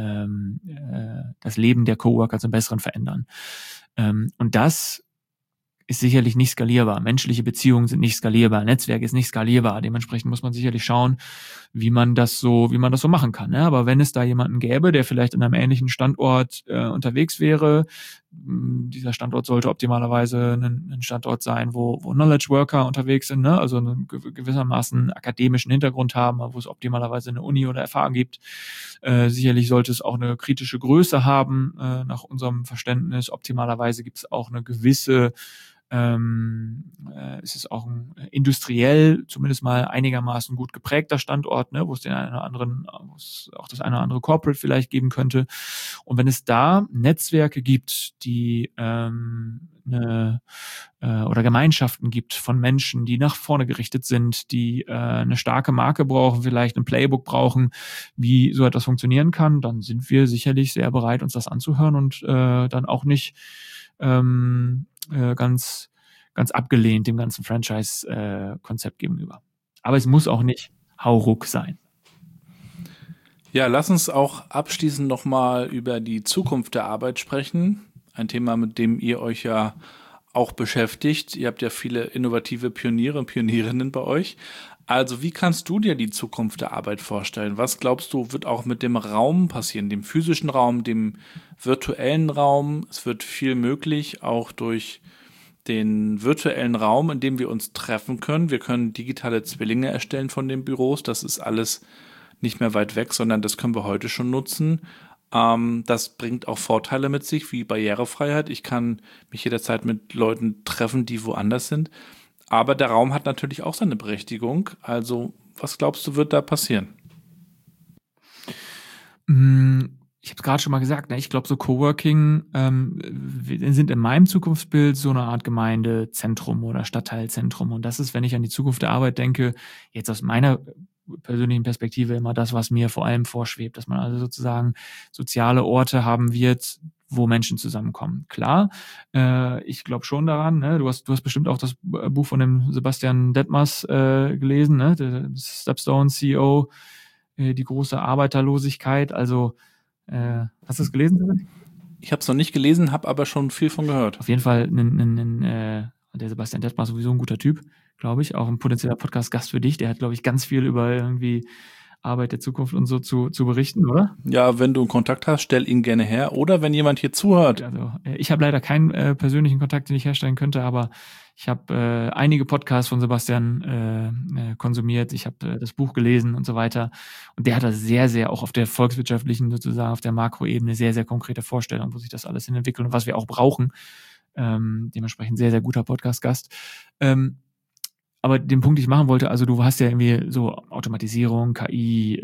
das Leben der Coworker zum Besseren verändern. Und das ist sicherlich nicht skalierbar. Menschliche Beziehungen sind nicht skalierbar. Netzwerk ist nicht skalierbar. Dementsprechend muss man sicherlich schauen, wie man das so machen kann. Ne? Aber wenn es da jemanden gäbe, der vielleicht in einem ähnlichen Standort unterwegs wäre, dieser Standort sollte optimalerweise ein Standort sein, wo Knowledge Worker unterwegs sind, ne? Also einen gewissermaßen akademischen Hintergrund haben, wo es optimalerweise eine Uni oder FH gibt. Sicherlich sollte es auch eine kritische Größe haben, nach unserem Verständnis. Optimalerweise gibt es auch eine gewisse es ist auch ein industriell zumindest mal einigermaßen gut geprägter Standort, ne, wo es auch das eine oder andere Corporate vielleicht geben könnte. Und wenn es da Netzwerke gibt, die oder Gemeinschaften gibt von Menschen, die nach vorne gerichtet sind, die eine starke Marke brauchen, vielleicht ein Playbook brauchen, wie so etwas funktionieren kann, dann sind wir sicherlich sehr bereit, uns das anzuhören und dann auch nicht ganz abgelehnt dem ganzen Franchise-Konzept gegenüber. Aber es muss auch nicht Hauruck sein. Ja, lass uns auch abschließend nochmal über die Zukunft der Arbeit sprechen. Ein Thema, mit dem ihr euch ja auch beschäftigt. Ihr habt ja viele innovative Pioniere und Pionierinnen bei euch. Also wie kannst du dir die Zukunft der Arbeit vorstellen? Was glaubst du, wird auch mit dem Raum passieren, dem physischen Raum, dem virtuellen Raum? Es wird viel möglich, auch durch den virtuellen Raum, in dem wir uns treffen können. Wir können digitale Zwillinge erstellen von den Büros. Das ist alles nicht mehr weit weg, sondern das können wir heute schon nutzen. Das bringt auch Vorteile mit sich, wie Barrierefreiheit. Ich kann mich jederzeit mit Leuten treffen, die woanders sind. Aber der Raum hat natürlich auch seine Berechtigung. Also, was glaubst du, wird da passieren? Ich habe es gerade schon mal gesagt, ne? Ich glaube, so Coworking sind in meinem Zukunftsbild so eine Art Gemeindezentrum oder Stadtteilzentrum. Und das ist, wenn ich an die Zukunft der Arbeit denke, jetzt aus meiner persönlichen Perspektive immer das, was mir vor allem vorschwebt, dass man also sozusagen soziale Orte haben wird, wo Menschen zusammenkommen. Klar, ich glaube schon daran, ne? Du hast bestimmt auch das Buch von dem Sebastian Detmers gelesen, ne? Der Stepstone CEO, die große Arbeiterlosigkeit. Also, hast du es gelesen? Ich habe es noch nicht gelesen, habe aber schon viel von gehört. Auf jeden Fall der Sebastian Detmar sowieso ein guter Typ, glaube ich. Auch ein potenzieller Podcast-Gast für dich. Der hat, glaube ich, ganz viel über irgendwie Arbeit der Zukunft und so zu berichten, oder? Ja, wenn du einen Kontakt hast, stell ihn gerne her. Oder wenn jemand hier zuhört. Also ich habe leider keinen persönlichen Kontakt, den ich herstellen könnte, aber ich habe einige Podcasts von Sebastian konsumiert. Ich habe das Buch gelesen und so weiter. Und der hat da sehr, sehr auch auf der volkswirtschaftlichen, sozusagen auf der Makroebene sehr, sehr konkrete Vorstellung, wo sich das alles hin entwickelt und was wir auch brauchen. Dementsprechend sehr, sehr guter Podcast-Gast. Aber den Punkt, den ich machen wollte, also du hast ja irgendwie so Automatisierung, KI,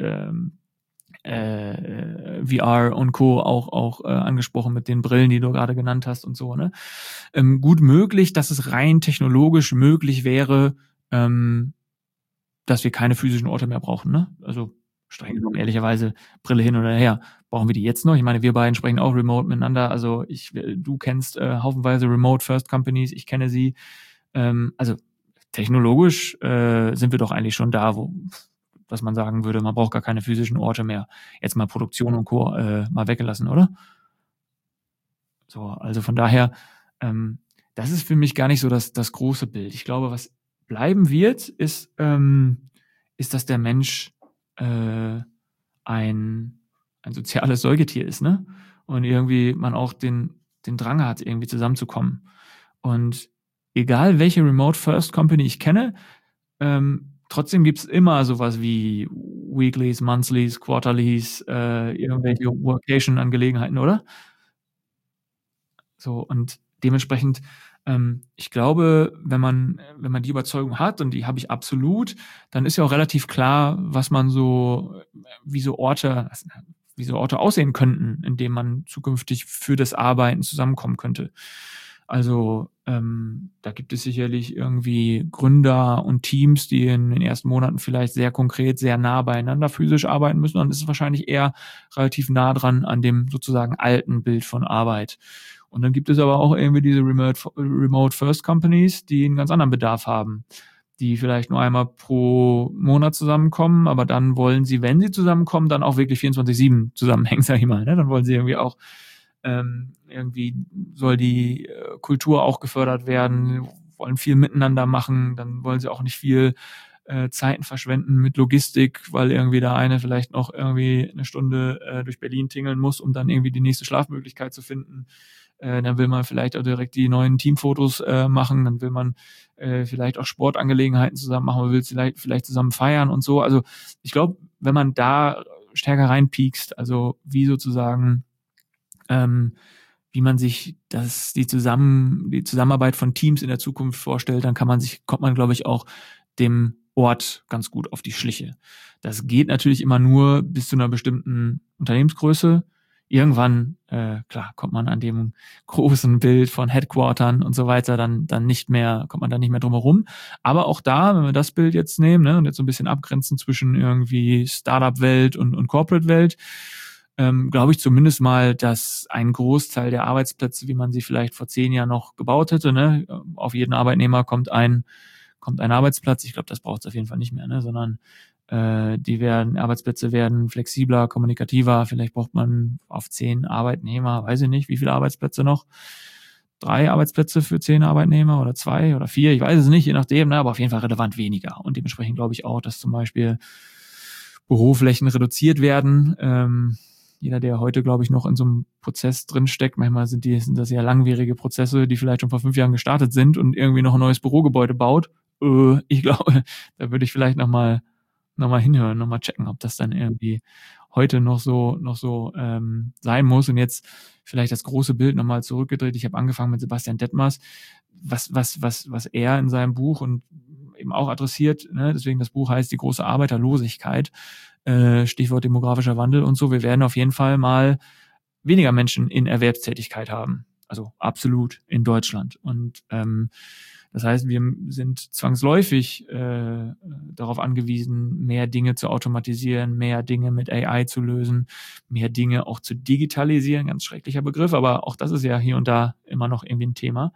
VR und Co. auch angesprochen mit den Brillen, die du gerade genannt hast und so, ne? Gut möglich, dass es rein technologisch möglich wäre, dass wir keine physischen Orte mehr brauchen, ne? Also streng genommen, ehrlicherweise, Brille hin oder her. Brauchen wir die jetzt noch? Ich meine, wir beiden sprechen auch remote miteinander. Also du kennst haufenweise Remote First Companies, ich kenne sie. Also technologisch sind wir doch eigentlich schon da, dass man sagen würde, man braucht gar keine physischen Orte mehr. Jetzt mal Produktion und Co. Mal weggelassen, oder? So, also von daher, das ist für mich gar nicht so das große Bild. Ich glaube, was bleiben wird, ist, dass der Mensch ein soziales Säugetier ist, ne? Und irgendwie man auch den Drang hat, irgendwie zusammenzukommen. Und egal welche Remote First Company ich kenne, trotzdem gibt's immer sowas wie Weeklies, Monthlies, Quarterlies, irgendwelche Workation-Angelegenheiten, oder? So, und dementsprechend, ich glaube, wenn man die Überzeugung hat, und die habe ich absolut, dann ist ja auch relativ klar, was man wie so Orte aussehen könnten, in denen man zukünftig für das Arbeiten zusammenkommen könnte. Also da gibt es sicherlich irgendwie Gründer und Teams, die in den ersten Monaten vielleicht sehr konkret, sehr nah beieinander physisch arbeiten müssen. Dann ist es wahrscheinlich eher relativ nah dran an dem sozusagen alten Bild von Arbeit. Und dann gibt es aber auch irgendwie diese Remote First Companies, die einen ganz anderen Bedarf haben, die vielleicht nur einmal pro Monat zusammenkommen, aber dann wollen sie, wenn sie zusammenkommen, dann auch wirklich 24/7 zusammenhängen, sag ich mal. Ne? Dann wollen sie irgendwie auch irgendwie soll die Kultur auch gefördert werden, wollen viel miteinander machen, dann wollen sie auch nicht viel Zeiten verschwenden mit Logistik, weil irgendwie der eine vielleicht noch irgendwie eine Stunde durch Berlin tingeln muss, um dann irgendwie die nächste Schlafmöglichkeit zu finden. Dann will man vielleicht auch direkt die neuen Teamfotos machen, dann will man vielleicht auch Sportangelegenheiten zusammen machen, man will vielleicht zusammen feiern und so. Also ich glaube, wenn man da stärker reinpiekst, also wie sozusagen wie man sich die Zusammenarbeit von Teams in der Zukunft vorstellt, dann kommt man, glaube ich, auch dem Ort ganz gut auf die Schliche. Das geht natürlich immer nur bis zu einer bestimmten Unternehmensgröße. Irgendwann, klar, kommt man an dem großen Bild von Headquartern und so weiter kommt man dann nicht mehr drum herum. Aber auch da, wenn wir das Bild jetzt nehmen, ne, und jetzt so ein bisschen abgrenzen zwischen irgendwie Startup-Welt und Corporate-Welt, glaube ich zumindest mal, dass ein Großteil der Arbeitsplätze, wie man sie vielleicht vor 10 Jahren noch gebaut hätte, ne, auf jeden Arbeitnehmer kommt ein Arbeitsplatz. Ich glaube, das braucht es auf jeden Fall nicht mehr, ne, sondern Arbeitsplätze werden flexibler, kommunikativer. Vielleicht braucht man auf 10 Arbeitnehmer, weiß ich nicht, wie viele Arbeitsplätze noch? 3 Arbeitsplätze für 10 Arbeitnehmer oder 2 oder 4, ich weiß es nicht, je nachdem, ne, aber auf jeden Fall relevant weniger. Und dementsprechend glaube ich auch, dass zum Beispiel Büroflächen reduziert werden. Jeder, der heute, glaube ich, noch in so einem Prozess drinsteckt, manchmal sind das ja langwierige Prozesse, die vielleicht schon vor 5 Jahren gestartet sind und irgendwie noch ein neues Bürogebäude baut. Ich glaube, da würde ich vielleicht noch mal hinhören, noch mal checken, ob das dann irgendwie heute noch so sein muss. Und jetzt vielleicht das große Bild noch mal zurückgedreht. Ich habe angefangen mit Sebastian Detmers, was er in seinem Buch und eben auch adressiert, ne? Deswegen das Buch heißt Die große Arbeiterlosigkeit, Stichwort demografischer Wandel und so. Wir werden auf jeden Fall mal weniger Menschen in Erwerbstätigkeit haben. Also absolut in Deutschland. Und das heißt, wir sind zwangsläufig darauf angewiesen, mehr Dinge zu automatisieren, mehr Dinge mit AI zu lösen, mehr Dinge auch zu digitalisieren. Ganz schrecklicher Begriff, aber auch das ist ja hier und da immer noch irgendwie ein Thema.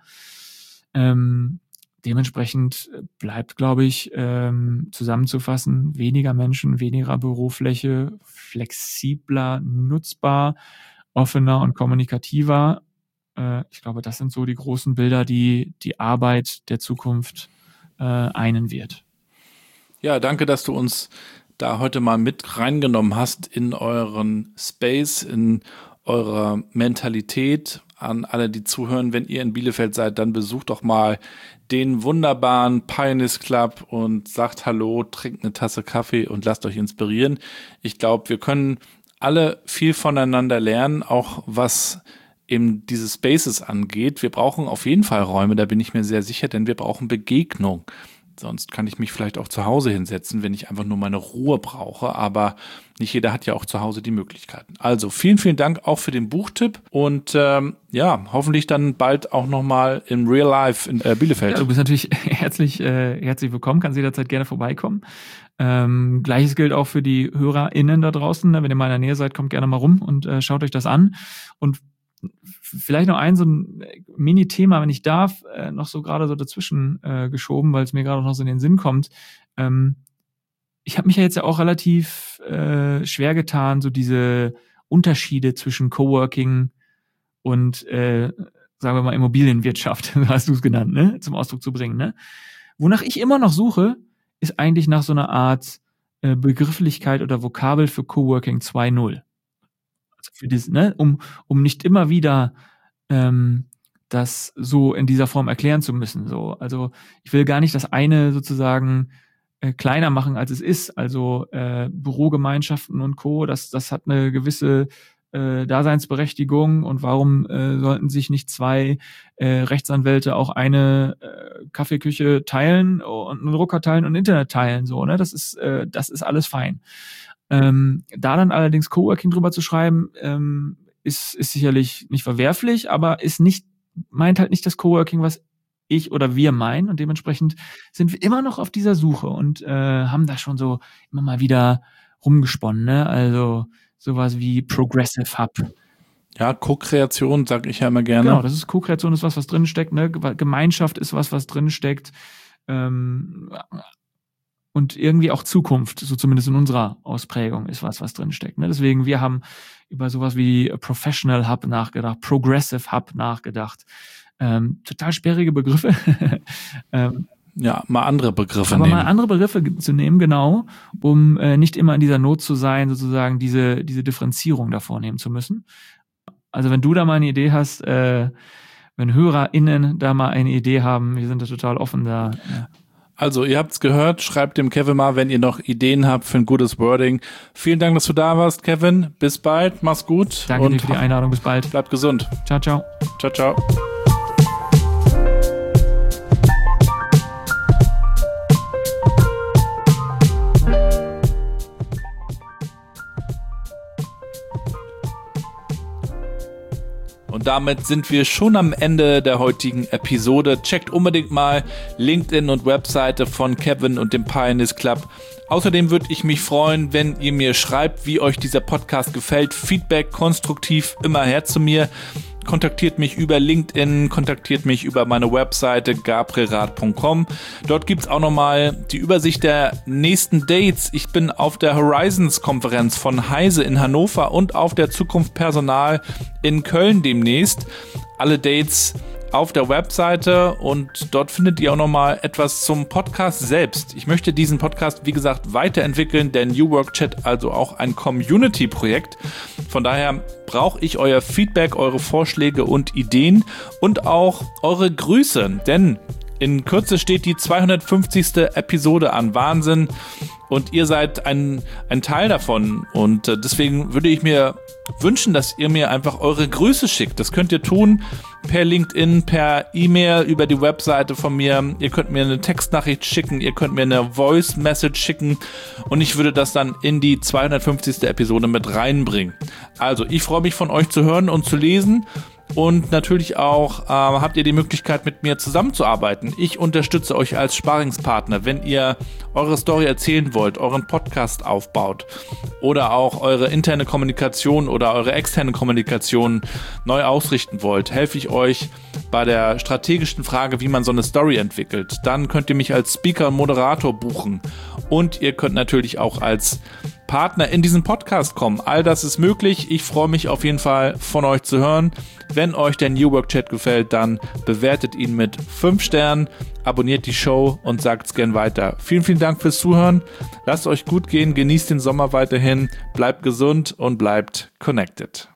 Dementsprechend bleibt, glaube ich, zusammenzufassen, weniger Menschen, weniger Bürofläche, flexibler, nutzbar, offener und kommunikativer. Ich glaube, das sind so die großen Bilder, die Arbeit der Zukunft einen wird. Ja, danke, dass du uns da heute mal mit reingenommen hast in euren Space, in eurer Mentalität. An alle, die zuhören, wenn ihr in Bielefeld seid, dann besucht doch mal den wunderbaren Pioneers Club und sagt Hallo, trinkt eine Tasse Kaffee und lasst euch inspirieren. Ich glaube, wir können alle viel voneinander lernen, auch was eben diese Spaces angeht. Wir brauchen auf jeden Fall Räume, da bin ich mir sehr sicher, denn wir brauchen Begegnung. Sonst kann ich mich vielleicht auch zu Hause hinsetzen, wenn ich einfach nur meine Ruhe brauche. Aber nicht jeder hat ja auch zu Hause die Möglichkeiten. Also vielen, vielen Dank auch für den Buchtipp. Und hoffentlich dann bald auch nochmal im Real Life in Bielefeld. Ja, du bist natürlich herzlich willkommen, kannst jederzeit gerne vorbeikommen. Gleiches gilt auch für die HörerInnen da draußen. Wenn ihr mal in der Nähe seid, kommt gerne mal rum und schaut euch das an. Und vielleicht noch so ein Mini-Thema, wenn ich darf, noch so gerade so dazwischen geschoben, weil es mir gerade noch so in den Sinn kommt. Ich habe mich ja jetzt ja auch relativ schwer getan, so diese Unterschiede zwischen Coworking und, sagen wir mal, Immobilienwirtschaft, so hast du es genannt, ne, zum Ausdruck zu bringen. Ne? Wonach ich immer noch suche, ist eigentlich nach so einer Art Begrifflichkeit oder Vokabel für Coworking 2.0. Für das, ne, um nicht immer wieder das so in dieser Form erklären zu müssen. So, also ich will gar nicht das eine sozusagen kleiner machen, als es ist. Also Bürogemeinschaften und Co. Das hat eine gewisse Daseinsberechtigung. Und warum sollten sich nicht zwei Rechtsanwälte auch eine Kaffeeküche teilen und einen Drucker teilen und Internet teilen? So, ne, das ist alles fein. Da dann allerdings Coworking drüber zu schreiben, ist sicherlich nicht verwerflich, aber meint halt nicht das Coworking, was ich oder wir meinen, und dementsprechend sind wir immer noch auf dieser Suche und haben da schon so immer mal wieder rumgesponnen, ne? Also sowas wie Progressive Hub. Ja, Co-Kreation, sag ich ja immer gerne. Genau, das ist Co-Kreation, ist was drin steckt, ne? Gemeinschaft ist was drin steckt. Und irgendwie auch Zukunft, so zumindest in unserer Ausprägung, ist was drin steckt. Ne? Deswegen, wir haben über sowas wie Professional Hub nachgedacht, Progressive Hub nachgedacht. Total sperrige Begriffe. Ja, mal andere Begriffe aber nehmen. mal andere Begriffe zu nehmen, genau, um nicht immer in dieser Not zu sein, sozusagen diese Differenzierung da vornehmen zu müssen. Also wenn du da mal eine Idee hast, wenn HörerInnen da mal eine Idee haben, wir sind da total offen da. Ja. Also, ihr habt's gehört, schreibt dem Kevin mal, wenn ihr noch Ideen habt für ein gutes Wording. Vielen Dank, dass du da warst, Kevin. Bis bald, mach's gut. Danke dir für die Einladung, bis bald. Bleibt gesund. Ciao, ciao. Ciao, ciao. Und damit sind wir schon am Ende der heutigen Episode. Checkt unbedingt mal LinkedIn und Webseite von Kevin und dem Pioneers Club. Außerdem würde ich mich freuen, wenn ihr mir schreibt, wie euch dieser Podcast gefällt. Feedback konstruktiv immer her zu mir. Kontaktiert mich über LinkedIn, kontaktiert mich über meine Webseite gabrielrath.com. Dort gibt's auch nochmal die Übersicht der nächsten Dates. Ich bin auf der Horizons-Konferenz von Heise in Hannover und auf der Zukunft Personal in Köln demnächst. Alle Dates auf der Webseite und dort findet ihr auch nochmal etwas zum Podcast selbst. Ich möchte diesen Podcast, wie gesagt, weiterentwickeln, denn New Work Chat also auch ein Community-Projekt. Von daher brauche ich euer Feedback, eure Vorschläge und Ideen und auch eure Grüße, denn in Kürze steht die 250. Episode an. Wahnsinn. Und ihr seid ein Teil davon. Und deswegen würde ich mir wünschen, dass ihr mir einfach eure Grüße schickt. Das könnt ihr tun per LinkedIn, per E-Mail, über die Webseite von mir. Ihr könnt mir eine Textnachricht schicken, ihr könnt mir eine Voice-Message schicken und ich würde das dann in die 250. Episode mit reinbringen. Also, ich freue mich von euch zu hören und zu lesen. Und natürlich auch habt ihr die Möglichkeit, mit mir zusammenzuarbeiten. Ich unterstütze euch als Sparringspartner, wenn ihr eure Story erzählen wollt, euren Podcast aufbaut oder auch eure interne Kommunikation oder eure externe Kommunikation neu ausrichten wollt, helfe ich euch bei der strategischen Frage, wie man so eine Story entwickelt. Dann könnt ihr mich als Speaker und Moderator buchen und ihr könnt natürlich auch als Partner in diesen Podcast kommen. All das ist möglich. Ich freue mich auf jeden Fall von euch zu hören. Wenn euch der New Work Chat gefällt, dann bewertet ihn mit 5 Sternen, abonniert die Show und sagt es gern weiter. Vielen, vielen Dank fürs Zuhören. Lasst euch gut gehen, genießt den Sommer weiterhin, bleibt gesund und bleibt connected.